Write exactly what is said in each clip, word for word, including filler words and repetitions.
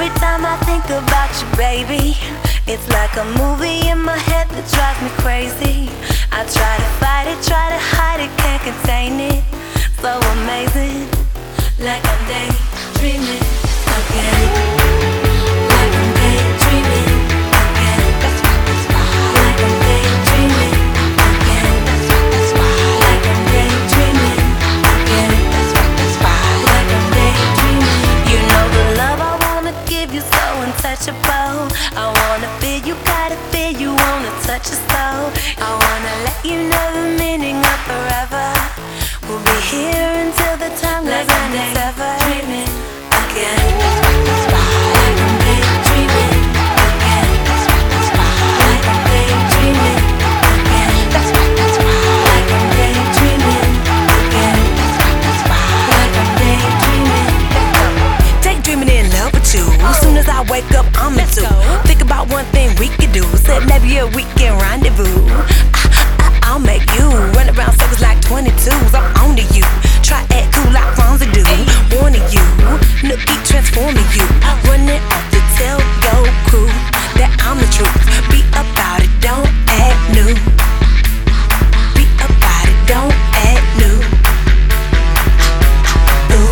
Every time I think about you, baby, it's like a movie in my head that drives me crazy. I try to fight it, try to hide it, can't contain it. So amazing, like I'm daydreaming again. Like I'm daydreaming again. Like I'm daydreaming again. Like I'm daydreaming again. Like I'm daydreaming. You know the love I wanna give you so untouchable. I wanna feel you, gotta feel you, wanna touch your soul. I wanna let you know the meaning of forever. We'll be here until the time goes on and ever. Dreaming again. Like I'm daydreaming again. Like I'm daydreaming again. Like I'm daydreaming again. Like I'm daydreaming. Daydreaming in love with you. As soon as I wake up, I'm into. Think about one thing we could do. Said maybe a weekend rendezvous. I'll make you run around circles like twenty-twos. I'm on to you. Try act cool like Fonzie do. Warning you, Nookie transforming you. Running off to tell your crew that I'm the truth. Be about it, don't act new. Be about it, don't act new. Ooh.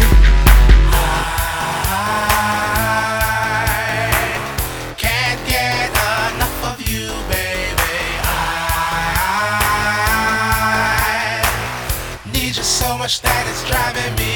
I can't get enough of you, baby. I need you so much that it's driving me